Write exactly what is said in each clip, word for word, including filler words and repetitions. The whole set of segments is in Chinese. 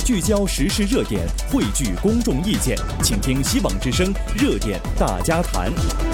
聚焦时事热点，汇聚公众意见，请听希望之声热点大家谈。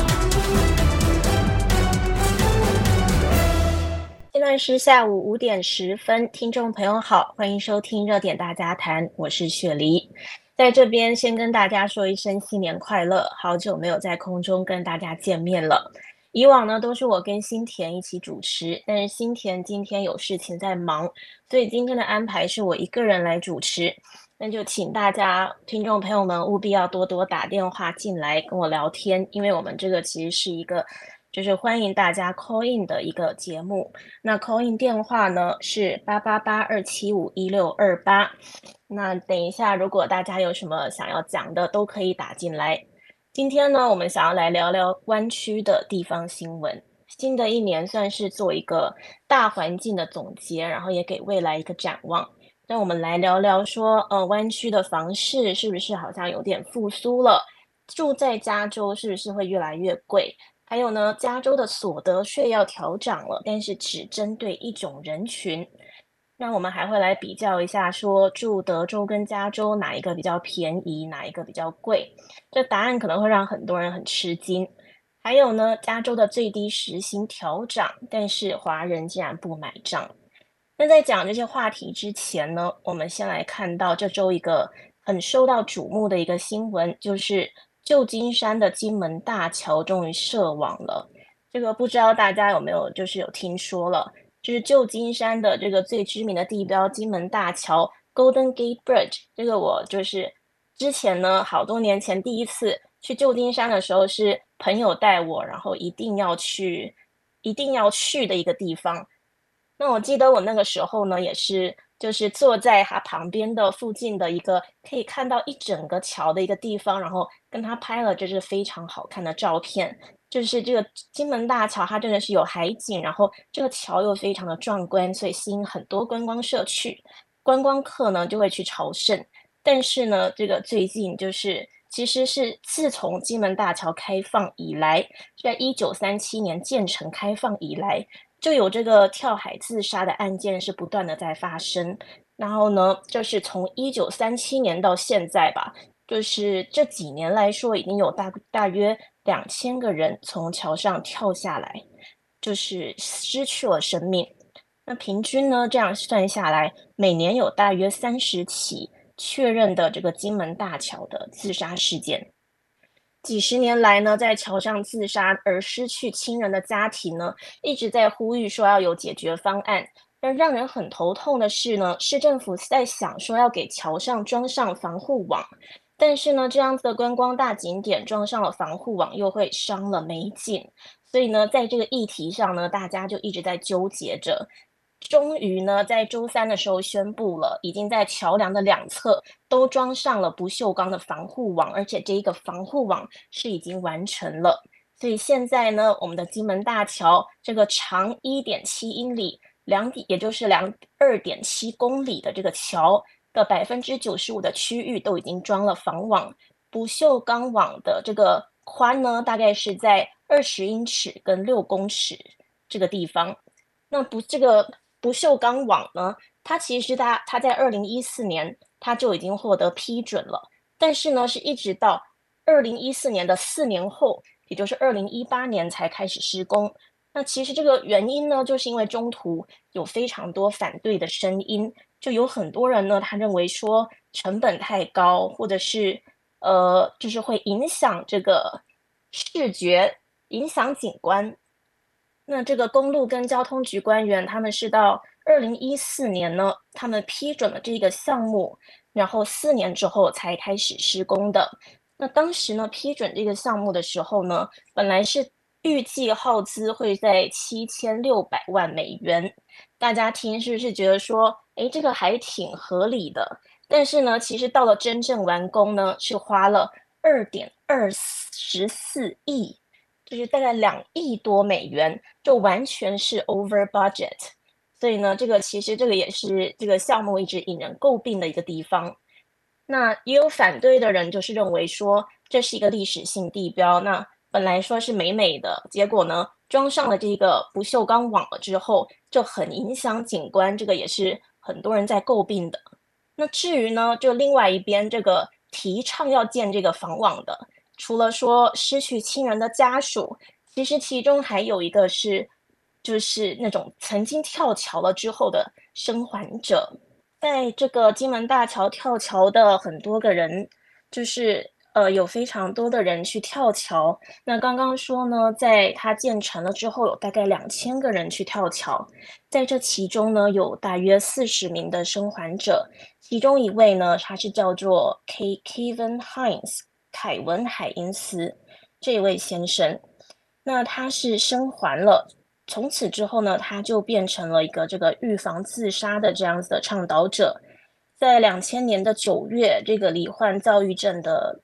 现在是下午五点十分，听众朋友好，欢迎收听热点大家谈，我是雪梨。在这边先跟大家说一声新年快乐，好久没有在空中跟大家见面了。以往呢都是我跟新田一起主持，但是新田今天有事情在忙，所以今天的安排是我一个人来主持。那就请大家听众朋友们务必要多多打电话进来跟我聊天，因为我们这个其实是一个就是欢迎大家 call in 的一个节目。那 call in 电话呢是八八八二七五一六二八。那等一下如果大家有什么想要讲的都可以打进来。今天呢我们想要来聊聊湾区的地方新闻。新的一年算是做一个大环境的总结，然后也给未来一个展望。那我们来聊聊说呃，湾区的房市是不是好像有点复苏了？住在加州是不是会越来越贵？还有呢，加州的所得税要调涨了，但是只针对一种人群。那我们还会来比较一下说住德州跟加州哪一个比较便宜，哪一个比较贵。这答案可能会让很多人很吃惊。还有呢，加州的最低时薪调涨，但是华人竟然不买账。那在讲这些话题之前呢，我们先来看到这周一个很受到瞩目的一个新闻，就是旧金山的金门大桥终于设网了。这个不知道大家有没有就是有听说了，就是旧金山的这个最知名的地标金门大桥 Golden Gate Bridge。 这个我就是之前呢好多年前第一次去旧金山的时候是朋友带我，然后一定要去一定要去的一个地方。那我记得我那个时候呢也是就是坐在它旁边的附近的一个可以看到一整个桥的一个地方，然后跟他拍了就是非常好看的照片。就是这个金门大桥它真的是有海景，然后这个桥又非常的壮观，所以吸引很多观光社去观光客呢就会去朝圣。但是呢这个最近就是其实是自从金门大桥开放以来，在一九三七年建成开放以来，就有这个跳海自杀的案件是不断的在发生。然后呢就是从一九三七年到现在吧，就是这几年来说已经有大大约两千个人从桥上跳下来，就是失去了生命。那平均呢这样算下来，每年有大约三十起确认的这个金门大桥的自杀事件。几十年来呢，在桥上自杀而失去亲人的家庭呢，一直在呼吁说要有解决方案。但让人很头痛的是呢，市政府在想说要给桥上装上防护网，但是呢，这样子的观光大景点装上了防护网又会伤了美景。所以呢，在这个议题上呢，大家就一直在纠结着。终于呢，在周三的时候宣布了，已经在桥梁的两侧都装上了不锈钢的防护网，而且这一个防护网是已经完成了。所以现在呢，我们的金门大桥这个长一点七英里，两也就是两二点七公里的这个桥的百分之九十五的区域都已经装了防网。不锈钢网的这个宽呢，大概是在二十英尺跟六公尺这个地方。那不这个不锈钢网呢，它其实它它在二零一四年它就已经获得批准了，但是呢是一直到二零一四年的四年后，也就是二零一八年才开始施工。那其实这个原因呢，就是因为中途有非常多反对的声音，就有很多人呢他认为说成本太高，或者是呃就是会影响这个视觉，影响景观。那这个公路跟交通局官员他们是到二零一四年呢，他们批准了这个项目，然后四年之后才开始施工的。那当时呢批准这个项目的时候呢，本来是预计耗资会在七千六百万美元。大家听是不是觉得说诶这个还挺合理的？但是呢其实到了真正完工呢，是花了二点二四亿，就是大概两亿多美元，就完全是 over budget。 所以呢这个其实这个也是这个项目一直引人诟病的一个地方。那也有反对的人就是认为说这是一个历史性地标，那本来说是美美的，结果呢装上了这个不锈钢网了之后就很影响景观，这个也是很多人在诟病的。 那至于呢，就另外一边这个提倡要建这个防网的，除了说失去亲人的家属，其实其中还有一个是，就是那种曾经跳桥了之后的生还者。在这个金门大桥跳桥的很多个人，就是呃有非常多的人去跳桥。那刚刚说呢，在它建成了之后，有大概两千个人去跳桥，在这其中呢，有大约四十名的生还者。其中一位呢，他是叫做 K Kevin Hines 凯文海因斯这位先生，那他是生还了。从此之后呢，他就变成了一个这个预防自杀的这样子的倡导者。在两千年的九月，这个罹患躁郁症的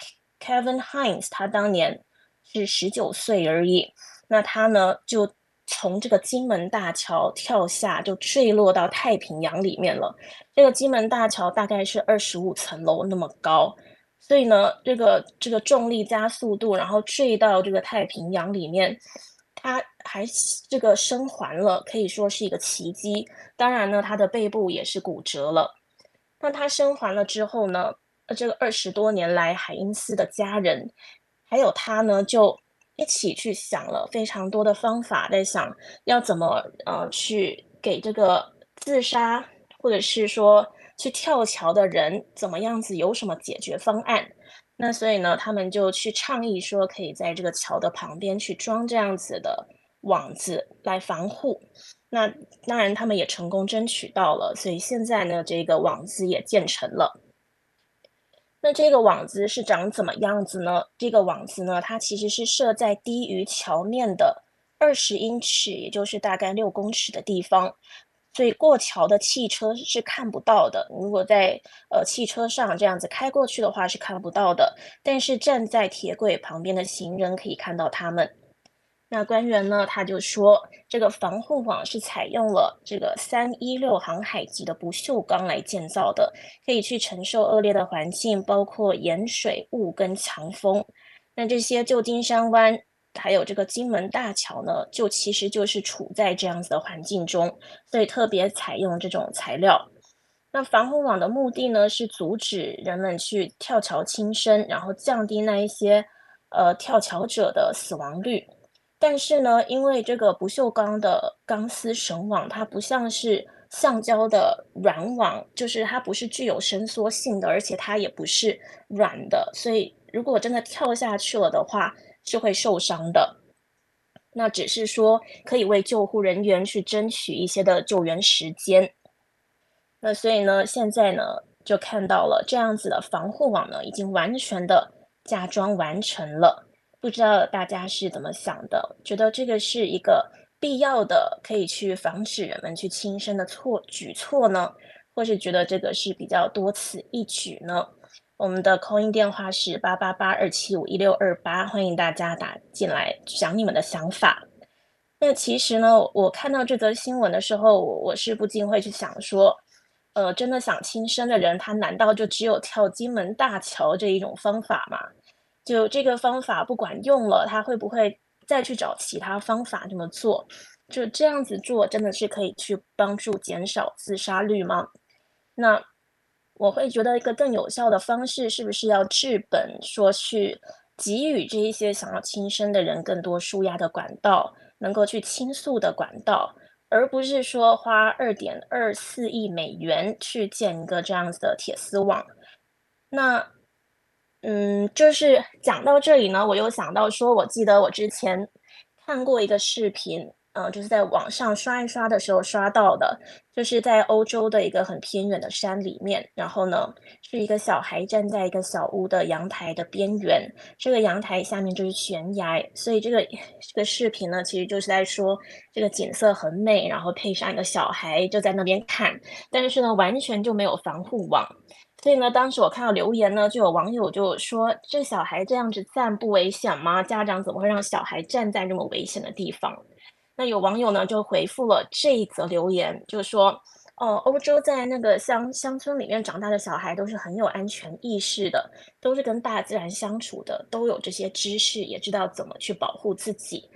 Kevin Hines，他当年是十九岁而已。那他呢，就从这个金门大桥跳下，就坠落到太平洋里面了。这个金门大桥大概是二十五层楼那么高，所以呢，这个这个重力加速度，然后坠到这个太平洋里面，他还这个生还了，可以说是一个奇迹。当然呢，他的背部也是骨折了。那他生还了之后呢，呃，这个二十多年来，海因斯的家人还有他呢，就一起去想了非常多的方法，在想要怎么呃去给这个自杀或者是说去跳桥的人怎么样子有什么解决方案。那所以呢，他们就去倡议说，可以在这个桥的旁边去装这样子的网子来防护。那当然，他们也成功争取到了，所以现在呢，这个网子也建成了。那这个网子是长怎么样子呢？这个网子呢，它其实是设在低于桥面的二十英尺，也就是大概六公尺的地方，所以过桥的汽车是看不到的。如果在呃汽车上这样子开过去的话是看不到的，但是站在铁轨旁边的行人可以看到他们。那官员呢，他就说，这个防护网是采用了这个三一六航海级的不锈钢来建造的，可以去承受恶劣的环境，包括盐水、雾跟强风。那这些旧金山湾还有这个金门大桥呢，就其实就是处在这样子的环境中，所以特别采用这种材料。那防护网的目的呢，是阻止人们去跳桥轻生，然后降低那一些呃跳桥者的死亡率。但是呢，因为这个不锈钢的钢丝绳网，它不像是橡胶的软网，就是它不是具有伸缩性的，而且它也不是软的，所以如果真的跳下去了的话，是会受伤的。那只是说可以为救护人员去争取一些的救援时间。那所以呢，现在呢，就看到了这样子的防护网呢，已经完全的加装完成了。不知道大家是怎么想的？觉得这个是一个必要的，可以去防止人们去轻生的错举措呢，或是觉得这个是比较多此一举呢？我们的 call in 电话是八八八二七五一六二八，欢迎大家打进来讲你们的想法。那其实呢，我看到这则新闻的时候，我我是不禁会去想说，呃，真的想轻生的人，他难道就只有跳金门大桥这一种方法吗？就这个方法不管用了，他会不会再去找其他方法这么做？就这样子做，真的是可以去帮助减少自杀率吗？那我会觉得一个更有效的方式，是不是要治本，说去给予这一些想要轻生的人更多舒压的管道，能够去倾诉的管道，而不是说花二点二四亿美元去建一个这样子的铁丝网。那嗯，就是讲到这里呢，我又想到说，我记得我之前看过一个视频，呃，就是在网上刷一刷的时候刷到的，就是在欧洲的一个很偏远的山里面，然后呢，是一个小孩站在一个小屋的阳台的边缘，这个阳台下面就是悬崖，所以这个这个视频呢，其实就是在说这个景色很美，然后配上一个小孩就在那边看，但是呢，完全就没有防护网。所以呢，当时我看到留言呢，就有网友就说：“这小孩这样子站不危险吗？家长怎么会让小孩站在这么危险的地方？”那有网友呢就回复了这一则留言，就说：“哦，欧洲在那个乡乡村里面长大的小孩都是很有安全意识的，都是跟大自然相处的，都有这些知识，也知道怎么去保护自己。”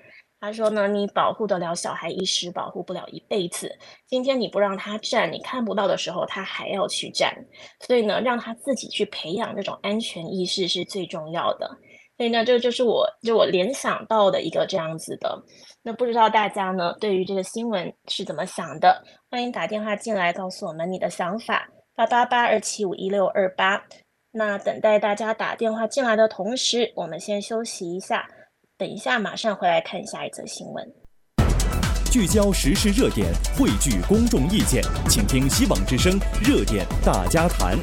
他说呢，你保护得了小孩一时，保护不了一辈子。今天你不让他站，你看不到的时候，他还要去站。所以呢，让他自己去培养这种安全意识是最重要的。所以呢，这就是我就我联想到的一个这样子的。那不知道大家呢，对于这个新闻是怎么想的？欢迎打电话进来告诉我们你的想法，八八八二七五一六二八。那等待大家打电话进来的同时，我们先休息一下。等一下，马上回来看下一则新闻。 聚焦时事热点，汇聚公众意见，请听希望之声热点大家谈。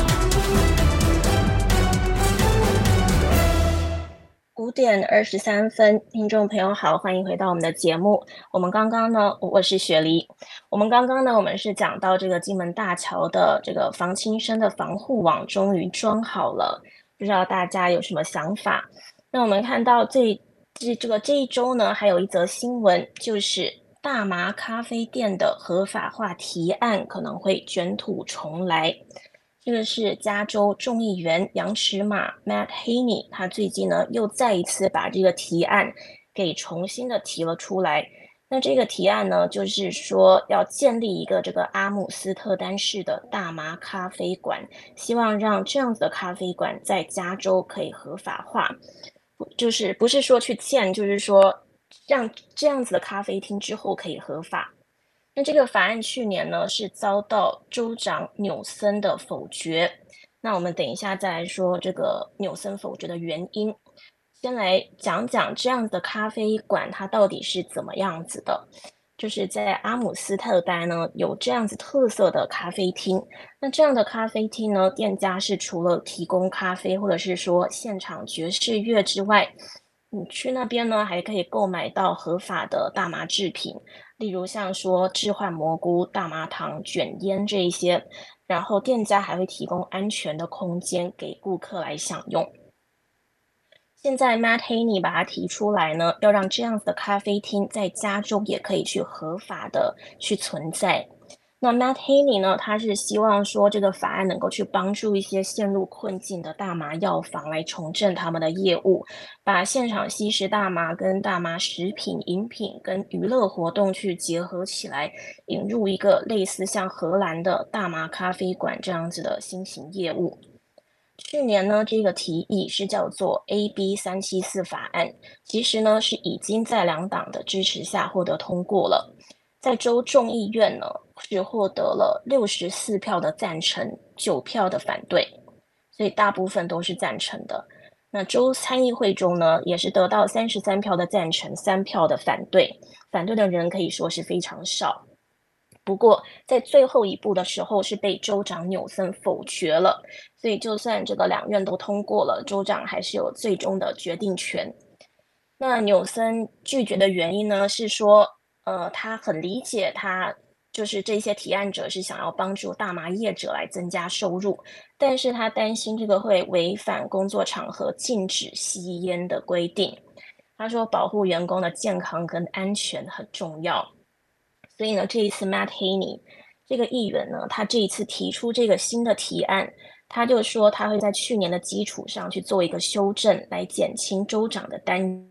五点二十三分，听众朋友好，欢迎回到我们的节目。我们刚刚呢，我是雪梨。我们刚刚呢，我们是讲到这个金门大桥的这个防轻生的防护网终于装好了，不知道大家有什么想法？那我们看到这这这个这一周呢，还有一则新闻，就是大麻咖啡店的合法化提案可能会卷土重来。这个是加州众议员羊齿马 Matt Haney， 他最近呢又再一次把这个提案给重新的提了出来。那这个提案呢，就是说要建立一个这个阿姆斯特丹式的大麻咖啡馆，希望让这样子的咖啡馆在加州可以合法化。就是不是说去建，就是说让这样子的咖啡厅之后可以合法。那这个法案去年呢是遭到州长纽森的否决。那我们等一下再来说这个纽森否决的原因。先来讲讲这样的咖啡馆它到底是怎么样子的。就是在阿姆斯特丹呢有这样子特色的咖啡厅。那这样的咖啡厅呢，店家是除了提供咖啡或者是说现场爵士乐之外，你去那边呢还可以购买到合法的大麻制品，例如像说置换蘑菇、大麻糖、卷烟这一些。然后店家还会提供安全的空间给顾客来享用。现在 Matt Haney 把它提出来呢，要让这样子的咖啡厅在加州也可以去合法的去存在。那 Matt Haney 呢，他是希望说这个法案能够去帮助一些陷入困境的大麻药房来重振他们的业务，把现场吸食大麻跟大麻食品、饮品跟娱乐活动去结合起来，引入一个类似像荷兰的大麻咖啡馆这样子的新型业务。去年呢，这个提议是叫做 A B 三七四法案，其实呢是已经在两党的支持下获得通过了。在州众议院呢，是获得了六十四票的赞成，九票的反对，所以大部分都是赞成的。那州参议会中呢，也是得到三十三票的赞成，三票的反对，反对的人可以说是非常少。不过在最后一步的时候是被州长纽森否决了，所以就算这个两院都通过了，州长还是有最终的决定权。那纽森拒绝的原因呢，是说呃，他很理解他就是这些提案者是想要帮助大麻业者来增加收入，但是他担心这个会违反工作场合禁止吸烟的规定。他说保护员工的健康跟安全很重要。所以呢，这一次 Matt Haney 这个议员呢，他这一次提出这个新的提案，他就说他会在去年的基础上去做一个修正，来减轻州长的担忧。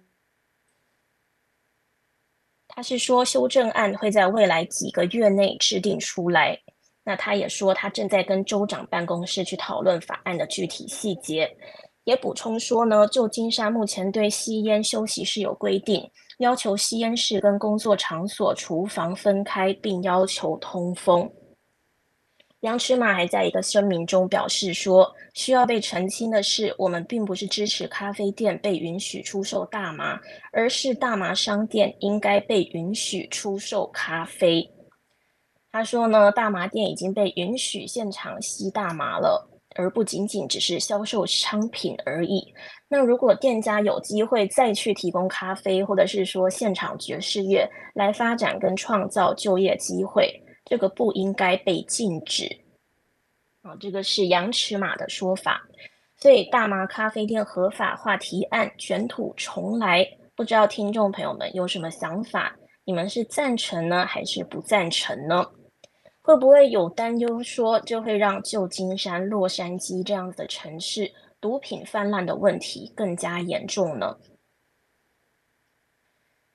他是说修正案会在未来几个月内制定出来。那他也说他正在跟州长办公室去讨论法案的具体细节。也补充说呢，旧金山目前对吸烟休息室有规定，要求吸烟室跟工作场所厨房分开，并要求通风。杨齿马还在一个声明中表示说，需要被澄清的是，我们并不是支持咖啡店被允许出售大麻，而是大麻商店应该被允许出售咖啡。他说呢，大麻店已经被允许现场吸大麻了，而不仅仅只是销售商品而已。那如果店家有机会再去提供咖啡，或者是说现场爵士乐来发展跟创造就业机会，这个不应该被禁止。啊，这个是杨齿马的说法。所以大麻咖啡店合法化提案卷土重来，不知道听众朋友们有什么想法？你们是赞成呢，还是不赞成呢？会不会有担忧说，就会让旧金山、洛杉矶这样子的城市毒品泛滥的问题更加严重呢？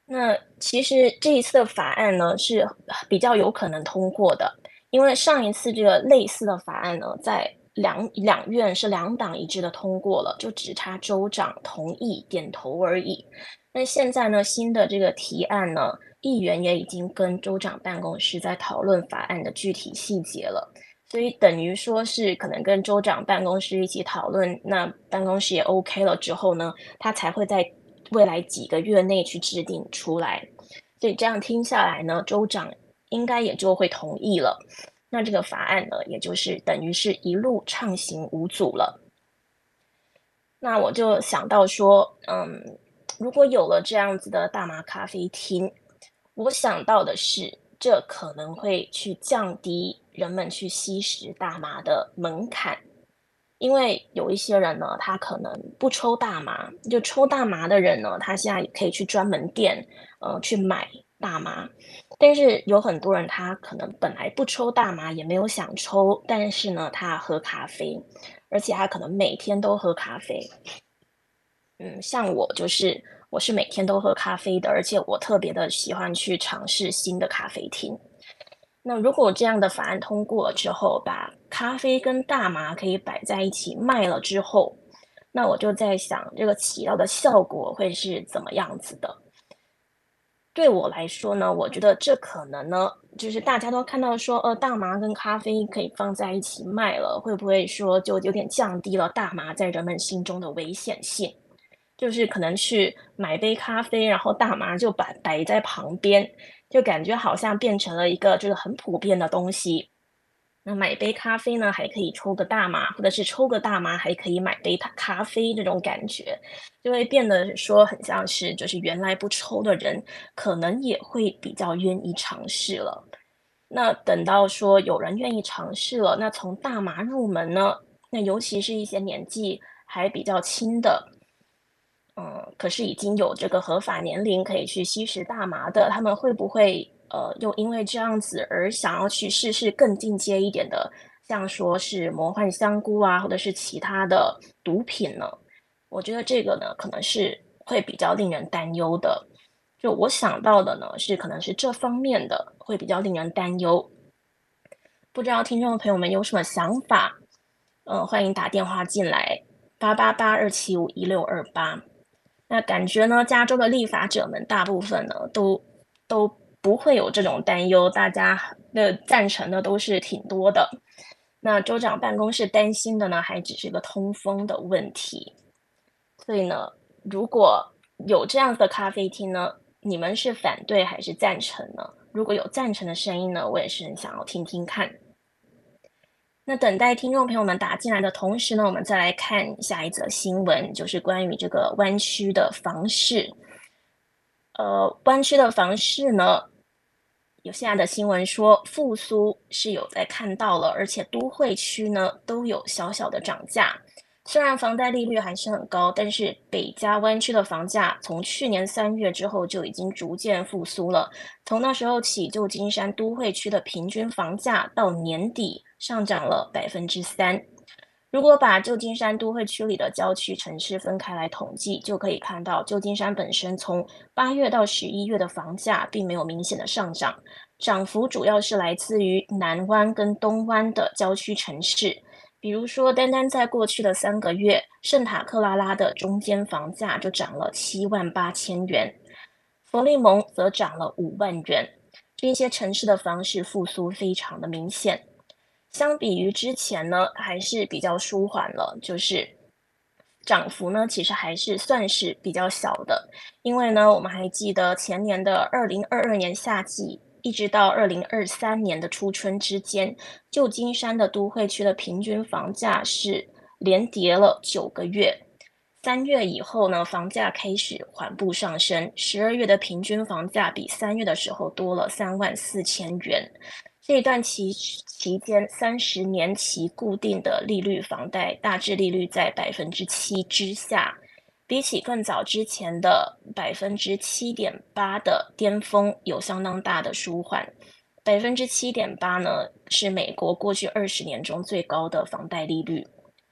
那其实这一次的法案呢，是比较有可能通过的，因为上一次这个类似的法案呢，在两两院是两党一致的通过了，就只差州长同意点头而已。那现在呢，新的这个提案呢，议员也已经跟州长办公室在讨论法案的具体细节了，所以等于说是可能跟州长办公室一起讨论，那办公室也 OK 了之后呢，他才会在未来几个月内去制定出来。所以这样听下来呢，州长应该也就会同意了。那这个法案呢，也就是等于是一路畅行无阻了。那我就想到说，嗯，如果有了这样子的大麻咖啡厅，我想到的是，这可能会去降低人们去吸食大麻的门槛。因为有一些人呢，他可能不抽大麻，就抽大麻的人呢，他现在也可以去专门店，呃，去买大麻。但是有很多人他可能本来不抽大麻，也没有想抽，但是呢，他喝咖啡，而且他可能每天都喝咖啡。嗯，像我就是我是每天都喝咖啡的，而且我特别的喜欢去尝试新的咖啡厅。那如果这样的法案通过了之后，把咖啡跟大麻可以摆在一起卖了之后，那我就在想，这个起到的效果会是怎么样子的？对我来说呢，我觉得这可能呢，就是大家都看到说，呃，大麻跟咖啡可以放在一起卖了，会不会说就有点降低了大麻在人们心中的危险性？就是可能去买杯咖啡，然后大麻就摆摆在旁边，就感觉好像变成了一个这个很普遍的东西。那买杯咖啡呢，还可以抽个大麻，或者是抽个大麻还可以买杯咖咖啡，这种感觉就会变得说很像是，就是原来不抽的人，可能也会比较愿意尝试了。那等到说有人愿意尝试了，那从大麻入门呢，那尤其是一些年纪还比较轻的，嗯，可是已经有这个合法年龄可以去吸食大麻的，他们会不会呃，又因为这样子而想要去试试更进阶一点的，像说是魔幻香菇啊，或者是其他的毒品呢？我觉得这个呢，可能是会比较令人担忧的。就我想到的呢，是可能是这方面的会比较令人担忧。不知道听众朋友们有什么想法？嗯，欢迎打电话进来，八八八二七五一六二八。那感觉呢，加州的立法者们大部分呢，都都不会有这种担忧，大家的赞成的都是挺多的。那州长办公室担心的呢，还只是个通风的问题。所以呢，如果有这样子的咖啡厅呢，你们是反对还是赞成呢？如果有赞成的声音呢，我也是很想要听听看。那等待听众朋友们打进来的同时呢，我们再来看下一则新闻，就是关于这个湾区的房市。呃，湾区的房市呢，有现在的新闻说复苏是有在看到了，而且都会区呢都有小小的涨价。虽然房贷利率还是很高，但是北加湾区的房价从去年三月之后就已经逐渐复苏了。从那时候起，旧金山都会区的平均房价到年底上涨了百分之三。如果把旧金山都会区里的郊区城市分开来统计，就可以看到旧金山本身从八月到十一月的房价并没有明显的上涨，涨幅主要是来自于南湾跟东湾的郊区城市。比如说，单单在过去的三个月，圣塔克拉拉的中间房价就涨了七万八千元，佛利蒙则涨了五万元。这些城市的房市复苏非常的明显。相比于之前呢，还是比较舒缓了，就是涨幅呢，其实还是算是比较小的。因为呢，我们还记得前年的二零二二年夏季，一直到二零二三年的初春之间，旧金山的都会区的平均房价是连跌了九个月。三月以后呢，房价开始缓步上升，十二月的平均房价比三月的时候多了三万四千元。这一段期期间，三十年期固定的利率房贷大致利率在百分之七之下，比起更早之前的百分之七点八的巅峰有相当大的舒缓。百分之七点八呢，是美国过去二十年中最高的房贷利率。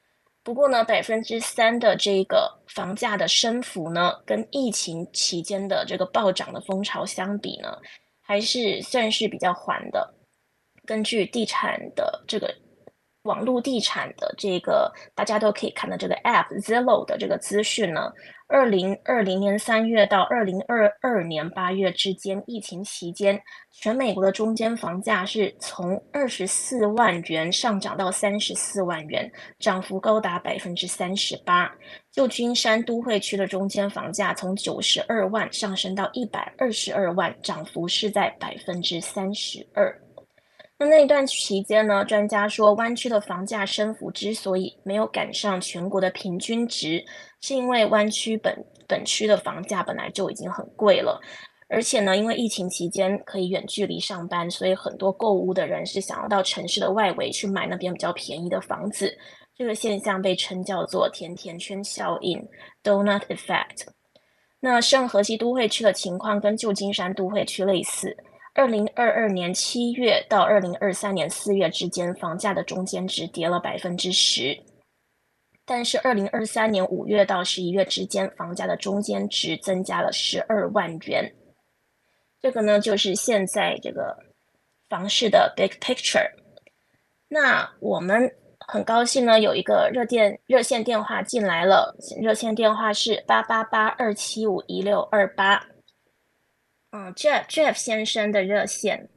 不过呢，百分之三的这个房价的升幅呢，跟疫情期间的这个暴涨的风潮相比呢，还是算是比较缓的。根据地产的这个网络地产的这个大家都可以看到这个 App Zillow 的这个资讯呢，二零二零年三月到二零二二年八月之间，疫情期间，全美国的中间房价是从二十四万元上涨到三十四万元，涨幅高达百分之三十八。旧金山都会区的中间房价从九十二万上升到一百二十二万，涨幅是在百分之三十二。那那一段期间呢，专家说，湾区的房价升幅之所以没有赶上全国的平均值，是因为湾区本本区的房价本来就已经很贵了，而且呢，因为疫情期间可以远距离上班，所以很多购屋的人是想要到城市的外围去买那边比较便宜的房子。这个现象被称叫做甜甜圈效应 （Donut Effect）。那圣荷西都会区的情况跟旧金山都会区类似。二零二二年七月到二零二三年四月之间，房价的中间值跌了百分之十，但是二零二三年五月到十一月之间，房价的中间值增加了十二万元。这个呢，就是现在这个房市的 big picture。那我们很高兴呢，有一个热电热线电话进来了，热线电话是八八八二七五一六二八。嗯 ，Jeff Jeff 先生的热线。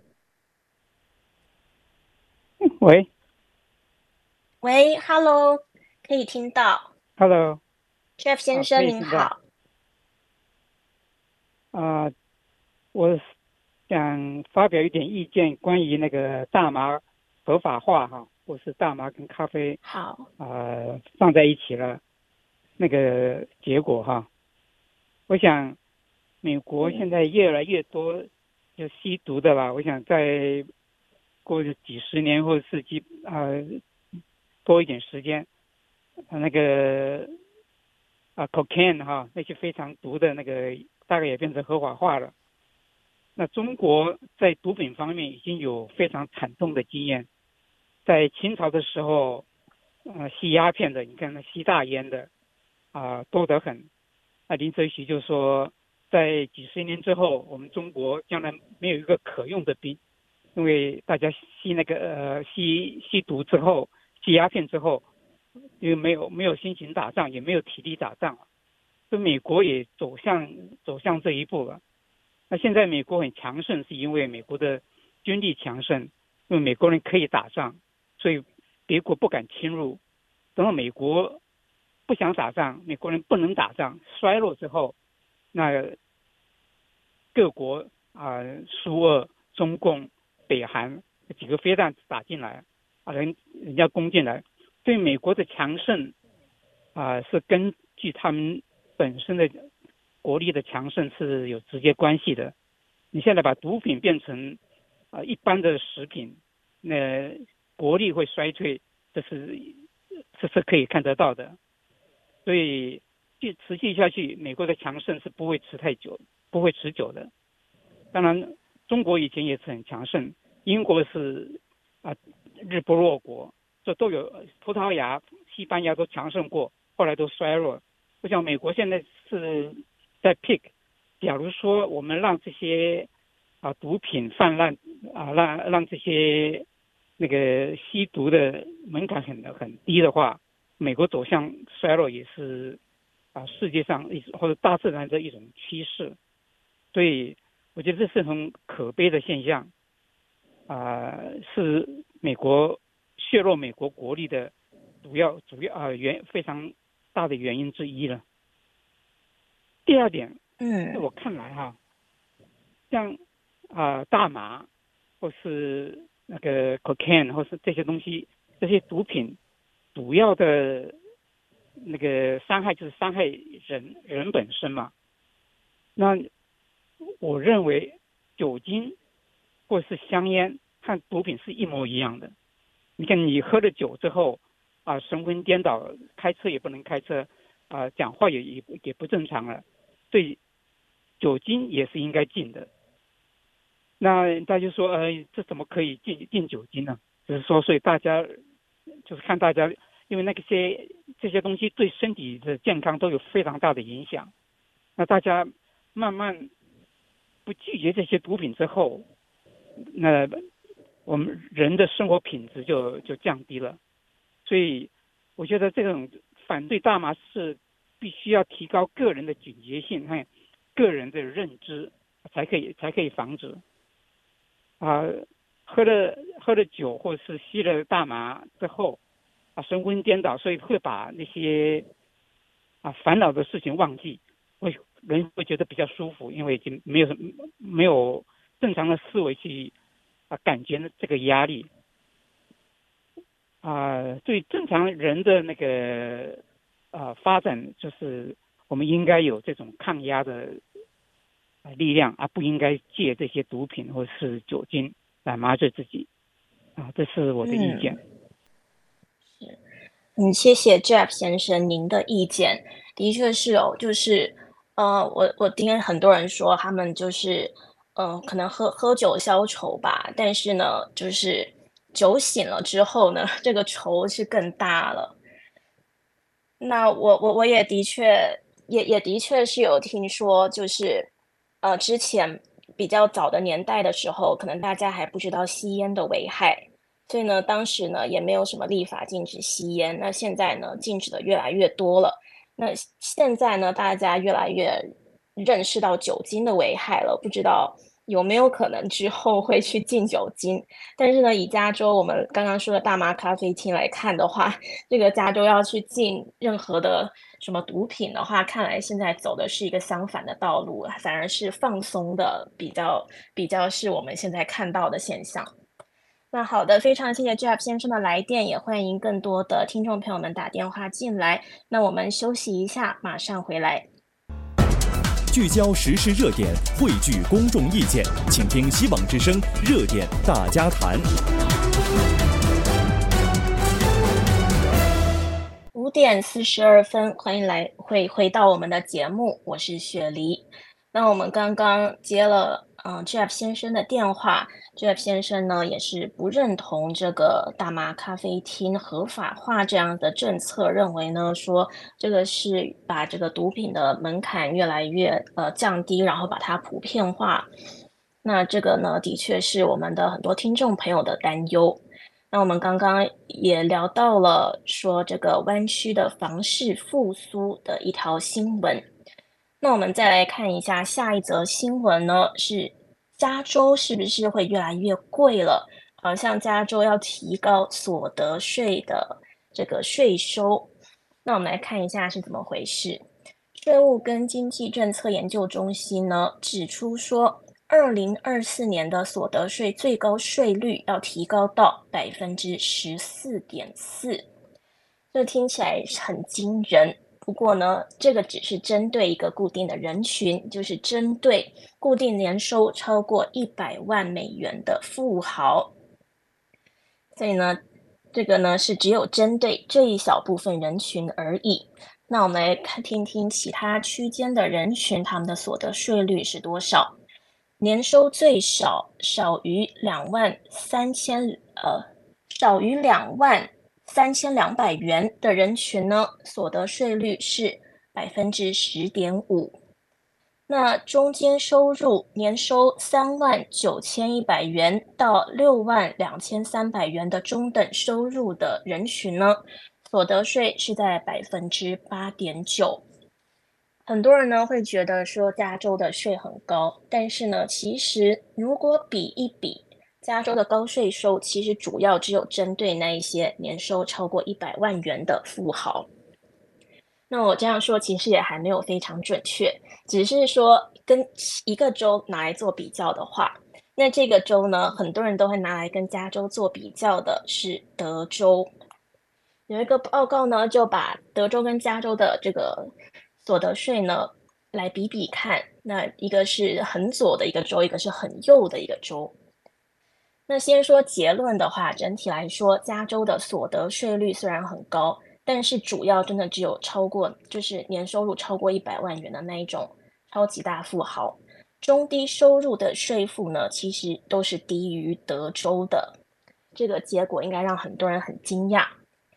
喂， 喂，Hello，可以听到。 Hello， Jeff 先啊，可生以听到。 您好。 啊、我想发表一点意见，关于那个大麻合法化哈，或是大麻跟咖啡好， 啊、放在一起了那个结果哈。我想美国现在越来越多就吸毒的啦，我想在过去几十年或者是几啊、多一点时间，啊那个啊 cocaine 哈那些非常毒的那个大概也变成合法化了。那中国在毒品方面已经有非常惨痛的经验，在清朝的时候，呃，吸鸦片的，你看那吸大烟的，啊、多得很。那林则徐就说，在几十年之后，我们中国将来没有一个可用的兵，因为大家吸那个呃吸吸毒之后，吸鸦片之后，因为没有没有心情打仗，也没有体力打仗了，所以美国也走向走向这一步了。那现在美国很强盛，是因为美国的军力强盛，因为美国人可以打仗，所以别国不敢侵入。等到美国不想打仗，美国人不能打仗，衰落之后，那各国啊、呃，苏俄、中共、北韩几个飞弹打进来，啊，人人家攻进来，对美国的强盛啊、呃，是根据他们本身的国力的强盛是有直接关系的。你现在把毒品变成啊、呃、一般的食品，那国力会衰退，这是这是可以看得到的。所以继持续下去，美国的强盛是不会持太久，不会持久的。当然，中国以前也是很强盛，英国是啊、日不落国，这都有，葡萄牙、西班牙都强盛过，后来都衰落。我想美国现在是在 peak。假如说我们让这些啊毒品泛滥啊，让让这些那个吸毒的门槛很很低的话，美国走向衰落也是啊世界上一或者大自然的一种趋势。所以我觉得这是很可悲的现象啊，是美国削弱美国国力的主要主要啊原非常大的原因之一了。第二点， 嗯， 在我看来哈，像啊、呃、大麻或是那个 cocaine 或是这些东西，这些毒品主要的那个伤害就是伤害人人本身嘛。那我认为酒精或是香烟和毒品是一模一样的。你看你喝了酒之后啊、神魂颠倒，开车也不能开车啊、讲话也也也不正常了。所以酒精也是应该禁的。那大家说，呃，这怎么可以禁禁酒精呢？就是说，所以大家就是看大家因为那些这些东西对身体的健康都有非常大的影响。那大家慢慢不拒绝这些毒品之后，那我们人的生活品质就就降低了。所以我觉得这种反对大麻是必须要提高个人的警觉性和个人的认知，才可以才可以防止啊、呃，喝了喝了酒或者是吸了大麻之后啊，神魂颠倒，所以会把那些啊烦恼的事情忘记，会人会觉得比较舒服，因为已经没有什么没有正常的思维去啊感觉这个压力啊。对正常人的那个啊发展，就是我们应该有这种抗压的力量，而不应该借这些毒品或是酒精来麻醉自己啊，这是我的意见。 嗯，是，嗯，谢谢 Jeff 先生您的意见。的确是哦，就是呃，我我听很多人说他们就是呃，可能喝喝酒消愁吧，但是呢，就是酒醒了之后呢，这个愁是更大了。那我我我也的确也也的确是有听说，就是呃，之前比较早的年代的时候，可能大家还不知道吸烟的危害，所以呢，当时呢也没有什么立法禁止吸烟。那现在呢，禁止的越来越多了。那现在呢，大家越来越认识到酒精的危害了，不知道有没有可能之后会去禁酒精？但是呢，以加州我们刚刚说的大麻咖啡厅来看的话，这个加州要去禁任何的什么毒品的话，看来现在走的是一个相反的道路，反而是放松的比较比较是我们现在看到的现象。那好的，非常谢谢 Jeff 先生的来电，也欢迎更多的听众朋友们打电话进来。那我们休息一下，马上回来。 聚焦时事热点，汇聚公众意见，请听希望之声热点大家谈。 五点四十二分，欢迎来回回到我们的节目，我是雪梨。那我们刚刚接了嗯、呃、Jeff 先生的电话 ，Jeff 先生呢也是不认同这个大麻咖啡厅合法化这样的政策，认为呢说这个是把这个毒品的门槛越来越呃降低，然后把它普遍化。那这个呢，的确是我们的很多听众朋友的担忧。那我们刚刚也聊到了说这个湾区的房市复苏的一条新闻。那我们再来看一下下一则新闻呢，是加州是不是会越来越贵了？好像加州要提高所得税的这个税收。那我们来看一下是怎么回事。税务跟经济政策研究中心呢指出说，二零二四年的所得税最高税率要提高到百分之十四点四，这听起来很惊人。不过呢，这个只是针对一个固定的人群，就是针对固定年收超过一百万美元的富豪。所以呢，这个呢是只有针对这一小部分人群而已。那我们来看听听其他区间的人群，他们的所得税率是多少？年收最少少于两万三千呃少于两万三千两百元的人群呢，所得税率是百分之十点五。那中间收入年收三万九千一百元到六万两千三百元的中等收入的人群呢，所得税是在百分之八点九。很多人呢会觉得说加州的税很高，但是呢，其实如果比一比，加州的高税收其实主要只有针对那一些年收超过一百万元的富豪。那我这样说其实也还没有非常准确，只是说跟一个州拿来做比较的话，那这个州呢，很多人都会拿来跟加州做比较的是德州。有一个报告呢，就把德州跟加州的这个所得税呢来比比看，那一个是很左的一个州，一个是很右的一个州。那先说结论的话，整体来说，加州的所得税率虽然很高，但是主要真的只有超过，就是年收入超过一百万元的那一种超级大富豪，中低收入的税负呢，其实都是低于德州的。这个结果应该让很多人很惊讶。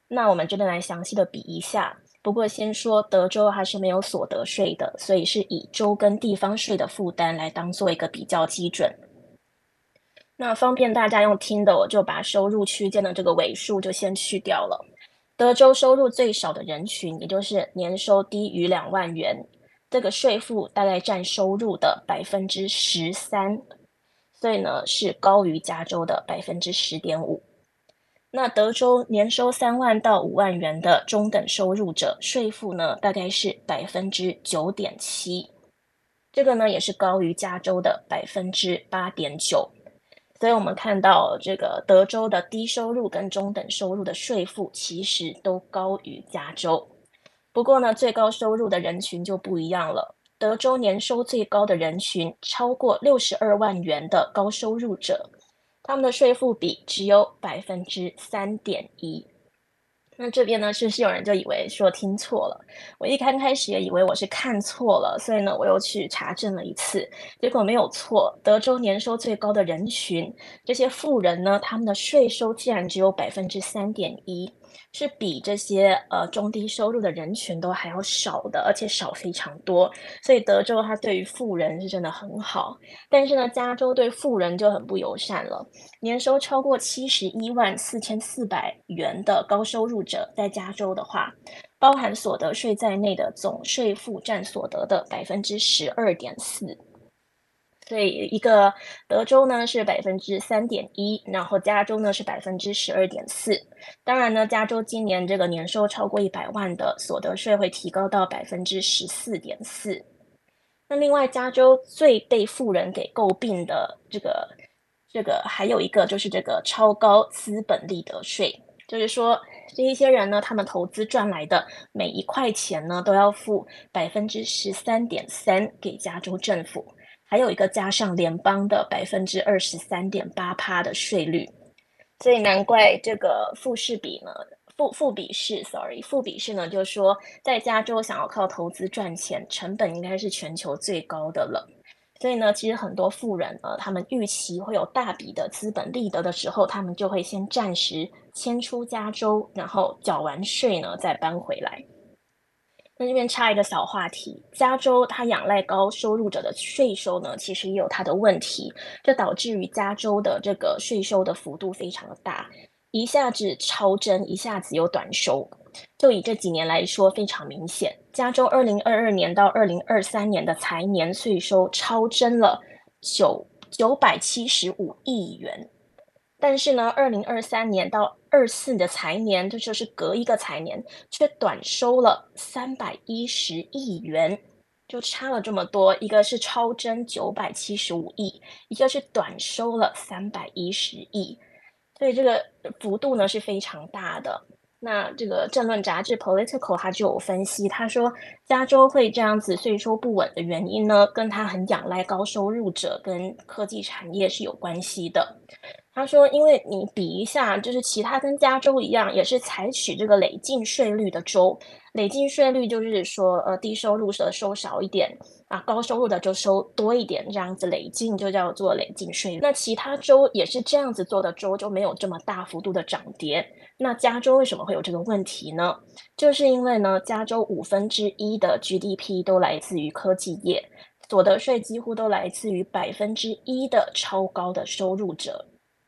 那我们这边来详细的比一下。不过先说德州还是没有所得税的，所以是以州跟地方税的负担来当做一个比较基准。那方便大家用听的，我就把收入区间的这个尾数就先去掉了。德州收入最少的人群，也就是年收低于两万元，这个税负大概占收入的百分之十三，所以呢是高于加州的百分之十点五。那德州年收三万到五万元的中等收入者，税负呢大概是百分之九点七，这个呢也是高于加州的百分之八点九。所以我们看到这个德州的低收入跟中等收入的税负其实都高于加州。不过呢，最高收入的人群就不一样了。德州年收最高的人群超过六十二万元的高收入者，他们的税负比只有百分之三点一。那这边呢，是不是有人就以为说听错了？我一刚开始也以为我是看错了，所以呢，我又去查证了一次，结果没有错。德州年收最高的人群，这些富人呢，他们的税收竟然只有百分之三点一，是比这些呃中低收入的人群都还要少的，而且少非常多。所以德州它对于富人是真的很好，但是呢，加州对富人就很不友善了。年收超过七十一万四千四百元的高收入者，在加州的话，包含所得税在内的总税负占所得的百分之十二点四。所以一个德州呢是百分之三点一，然后加州呢是百分之十二点四。当然呢，加州今年这个年收超过一百万的所得税会提高到百分之十四点四。那另外，加州最被富人给诟病的这个这个还有一个就是这个超高资本利得税，就是说这一些人呢，他们投资赚来的每一块钱呢，都要付百分之十三点三给加州政府，还有一个加上联邦的百分之二十三点八趴的税率，所以难怪这个富士比呢。富富比士，sorry，富比士呢，就是说在加州想要靠投资赚钱，成本应该是全球最高的了。所以呢，其实很多富人呢，他们预期会有大笔的资本利得的时候，他们就会先暂时迁出加州，然后缴完税呢，再搬回来。那这边插一个小话题，加州它仰赖高收入者的税收呢，其实也有它的问题，这导致于加州的这个税收的幅度非常的大。一下子超增，一下子有短收，就以这几年来说非常明显。加州二零二二年到二零二三年的财年税收超增了九九百七十五亿元，但是呢，二零二三年到二四的财年，这就是隔一个财年，却短收了三百一十亿元，就差了这么多。一个是超增九百七十五亿，一个是短收了三百一十亿。所以这个幅度呢是非常大的。那这个政论杂志 Political 它就有分析，他说加州会这样子税收不稳的原因呢，跟它很仰赖高收入者跟科技产业是有关系的。他说，因为你比一下，就是其他跟加州一样，也是采取这个累进税率的州，累进税率就是说，呃，低收入的收少一点啊，高收入的就收多一点，这样子累进就叫做累进税率。那其他州也是这样子做的州，就没有这么大幅度的涨跌。那加州为什么会有这个问题呢？就是因为呢，加州五分之一的 G D P 都来自于科技业，所得税几乎都来自于百分之一的超高的收入者。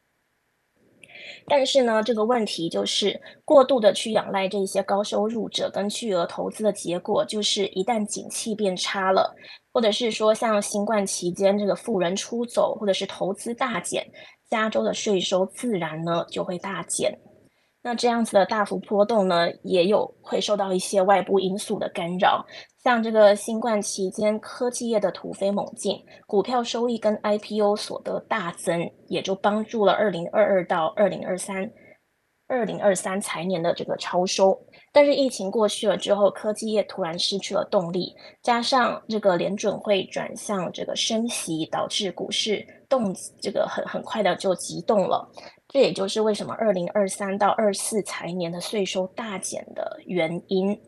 但是呢，这个问题就是过度的去仰赖这些高收入者跟巨额投资的结果，就是一旦景气变差了，或者是说像新冠期间这个富人出走，或者是投资大减，加州的税收自然呢就会大减。那这样子的大幅波动呢，也有会受到一些外部因素的干扰，像这个新冠期间科技业的突飞猛进，股票收益跟 I P O 所得大增，也就帮助了二零二二到二零二三、二零二三财年的这个超收。但是疫情过去了之后，科技业突然失去了动力，加上这个联准会转向这个升息，导致股市动这个很很快的就急动了。这也就是为什么二零二三到二四财年的税收大减的原因。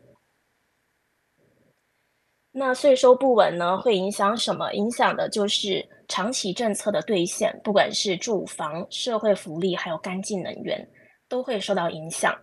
那税收不稳呢，会影响什么？影响的就是长期政策的兑现，不管是住房、社会福利，还有干净能源，都会受到影响。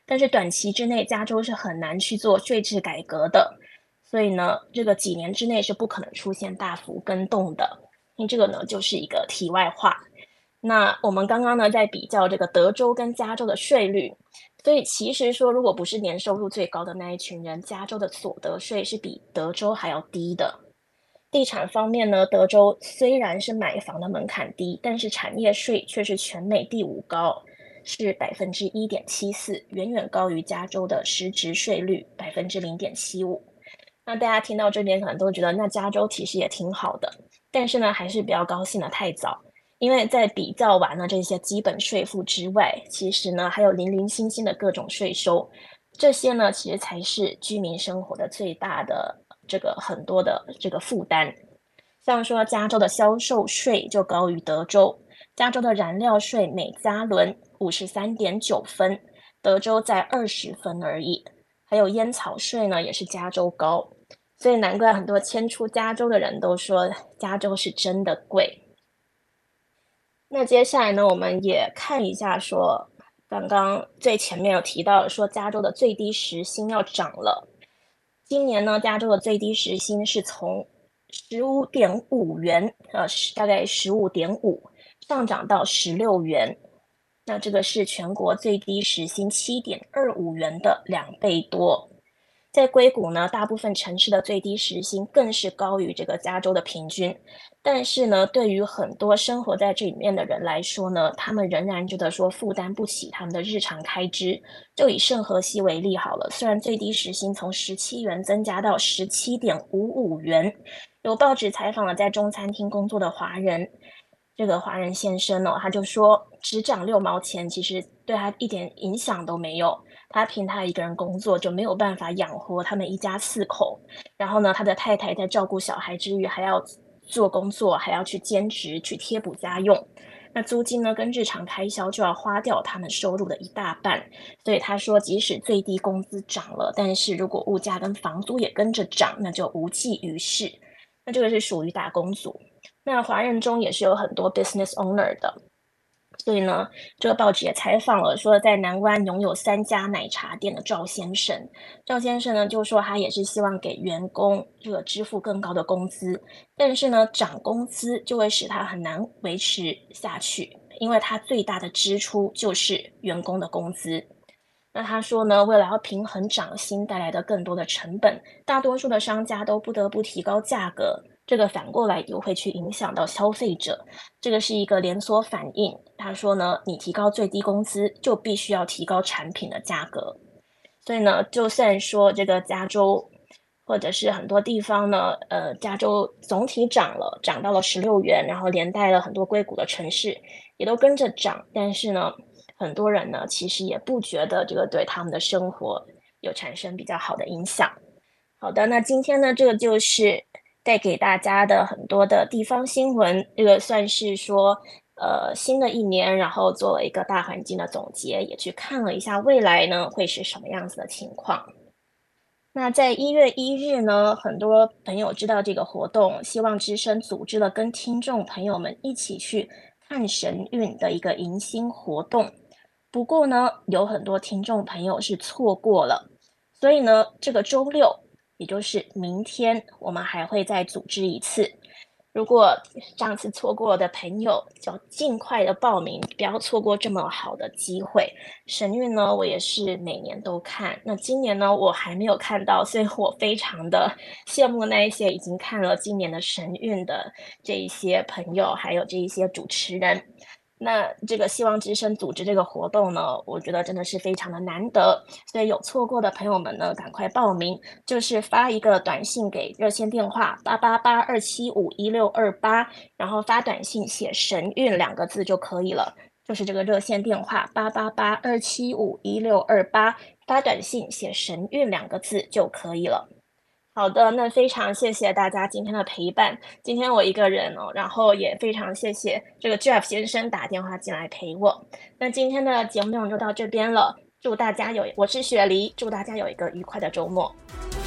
但是短期之内加州是很难去做税制改革的，所以呢，这个几年之内是不可能出现大幅更动的。因为这个呢就是一个题外话。那我们刚刚呢在比较这个德州跟加州的税率，所以其实说如果不是年收入最高的那一群人，加州的所得税是比德州还要低的。地产方面呢，德州虽然是买房的门槛低，但是产业税却是全美第五高，是百分之一点七四，远远高于加州的实质税率百分之零点七五。那大家听到这边可能都觉得，那加州其实也挺好的，但是呢，还是不要高兴的太早，因为在比较完了这些基本税负之外，其实呢还有零零星星的各种税收，这些呢其实才是居民生活的最大的这个很多的这个负担。像说加州的销售税就高于德州，加州的燃料税每加仑五十三点九分，德州在二十分而已。还有烟草税呢，也是加州高，所以难怪很多迁出加州的人都说加州是真的贵。那接下来呢，我们也看一下说，刚刚最前面有提到说加州的最低时薪要涨了。今年呢，加州的最低时薪是从十五点五元，呃，大概十五点五上涨到十六元。那这个是全国最低时薪七点二五元的两倍多。在硅谷呢，大部分城市的最低时薪更是高于这个加州的平均。但是呢，对于很多生活在这里面的人来说呢，他们仍然觉得说负担不起他们的日常开支。就以圣荷西为例好了，虽然最低时薪从十七元增加到十七点五五元，有报纸采访了在中餐厅工作的华人，这个华人先生哦，他就说只涨六毛钱，其实对他一点影响都没有。他凭他一个人工作就没有办法养活他们一家四口，然后呢，他的太太在照顾小孩之余还要做工作，还要去兼职去贴补家用。那租金呢跟日常开销就要花掉他们收入的一大半，所以他说即使最低工资涨了，但是如果物价跟房租也跟着涨，那就无济于事。那这个是属于打工族。那华人中也是有很多 business owner 的，所以呢，这个报纸也采访了说在南湾拥有三家奶茶店的赵先生。赵先生呢就说他也是希望给员工这个支付更高的工资，但是呢涨工资就会使他很难维持下去，因为他最大的支出就是员工的工资。那他说呢，为了要平衡涨薪带来的更多的成本，大多数的商家都不得不提高价格，这个反过来又会去影响到消费者，这个是一个连锁反应。他说呢，你提高最低工资，就必须要提高产品的价格。所以呢，就算说这个加州或者是很多地方呢，呃，加州总体涨了，涨到了十六元，然后连带了很多硅谷的城市也都跟着涨，但是呢，很多人呢其实也不觉得这个对他们的生活有产生比较好的影响。好的，那今天呢，这个就是带给大家的很多的地方新闻，这个算是说呃新的一年，然后做了一个大环境的总结，也去看了一下未来呢会是什么样子的情况。那在一月一日呢，很多朋友知道这个活动，希望之声组织了跟听众朋友们一起去看神韵的一个迎新活动。不过呢，有很多听众朋友是错过了，所以呢，这个周六，也就是明天，我们还会再组织一次。如果上次错过的朋友，就尽快的报名，不要错过这么好的机会。神韵呢，我也是每年都看，那今年呢，我还没有看到，所以我非常的羡慕那一些已经看了今年的神韵的这一些朋友，还有这一些主持人。那这个希望之声组织这个活动呢，我觉得真的是非常的难得，所以有错过的朋友们呢，赶快报名，就是发一个短信给热线电话八八八二七五一六二八，然后发短信写神韵两个字就可以了，就是这个热线电话八八八二七五一六二八，发短信写神韵两个字就可以了。好的，那非常谢谢大家今天的陪伴。今天我一个人哦，然后也非常谢谢这个 Jeff 先生打电话进来陪我。那今天的节目内容就到这边了，祝大家有，我是雪梨，祝大家有一个愉快的周末。